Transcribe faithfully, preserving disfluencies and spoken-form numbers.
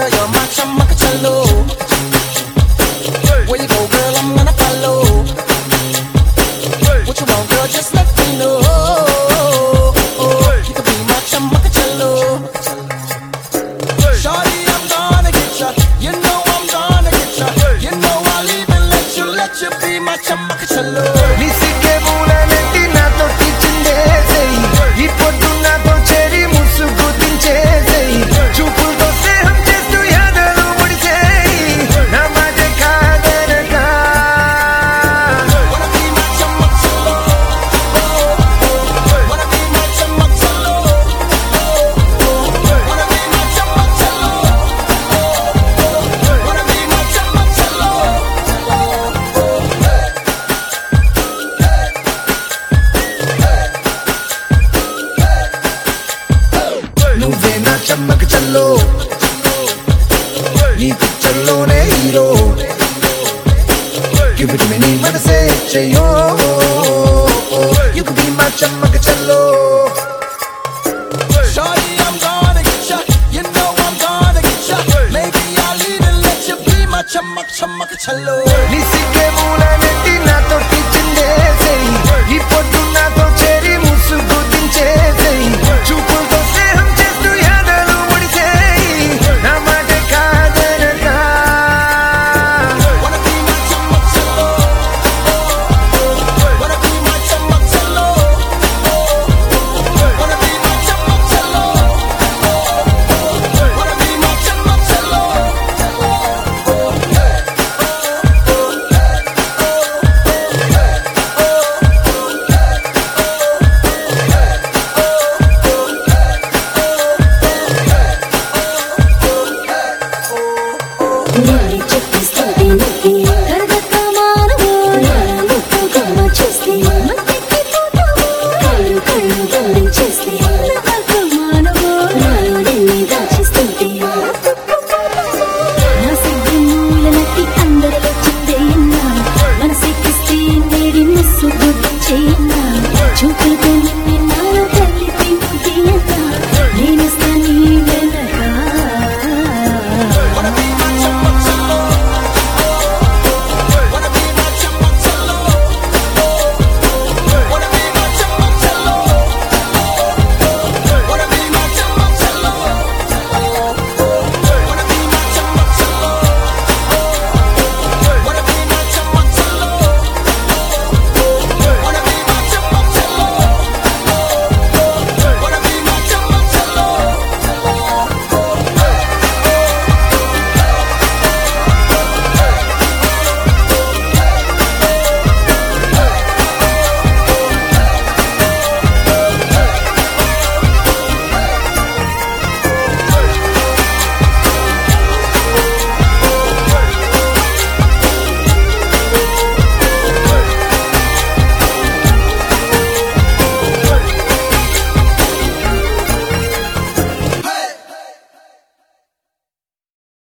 girl, you're my chamakachallo. Where you go, girl, I'm gonna follow. What you want, girl, just let me know. You can be my chamakachallo. Shawty, I'm gonna get ya. You know I'm gonna get ya. You know I'll even let you, let you be my chamakachallo. నిసికే మూలనెట్టి నాతో టీచిందేసేయి ఈ పొద్దు నాతో చేరి ముసుగు దించేసేయి చూపులతో స్నేహం చేస్తూ యాదలు ముడిసేయి నా మాట కాదనగా Wanna be my chamakachallo. Wanna be my chamakachallo. Wanna be my chamakachallo. Wanna be my chamakachallo. నువ్వే నా చమ్మకచల్లో నీ పిక్చర్లోనే hero Give it to me నీ మనసే చెయ్యో You could be my చమ్మకచల్లో Shawty, I'm gonna get ya. You know I'm gonna get ya. Maybe I'll even let you be my chamak chamakachallo. నీ